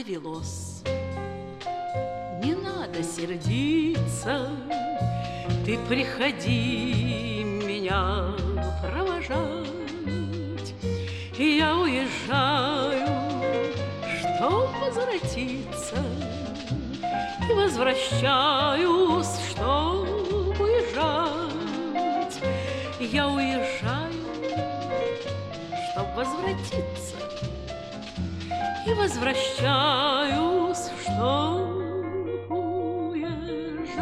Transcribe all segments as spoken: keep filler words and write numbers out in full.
повелось. Не надо сердиться, ты приходи меня провожать. И я уезжаю, чтоб возвратиться, и возвращаюсь, чтоб уезжать. Я уезжаю, чтоб возвратиться, и возвращаюсь, чтоб уезжать.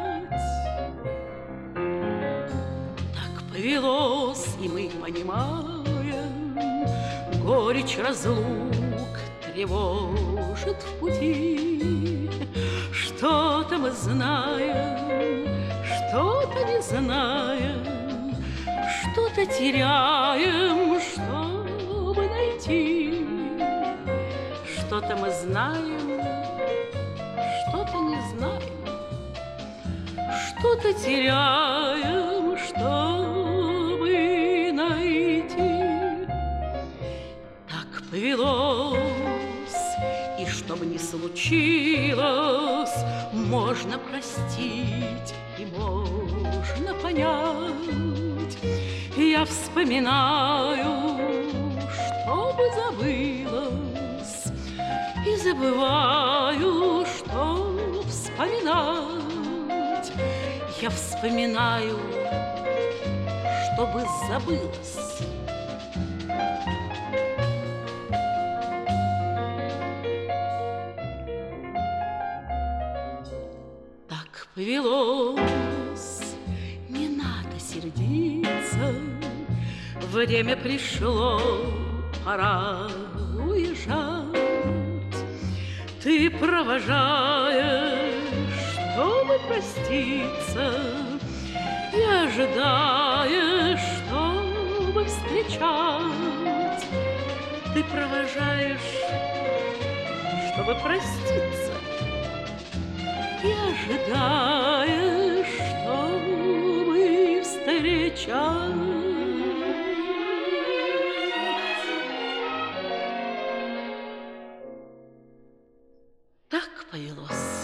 Так повелось, и мы понимаем, горечь разлук тревожит в пути. Что-то мы знаем, что-то не знаем, что-то теряем, чтобы найти. Что-то мы знаем, что-то не знаем, что-то теряем, чтобы найти. Так повелось, и что бы ни случилось, можно простить и можно понять. Я вспоминаю, чтобы забылось, и забываю, что вспоминать. Я вспоминаю, чтобы забылось. Так повелось, не надо сердиться, время пришло, пора уезжать. Ты провожаешь, чтобы проститься, и ожидаешь, чтобы встречать. Ты провожаешь, чтобы проститься, и ожидаешь, чтобы встречать. Так повелось.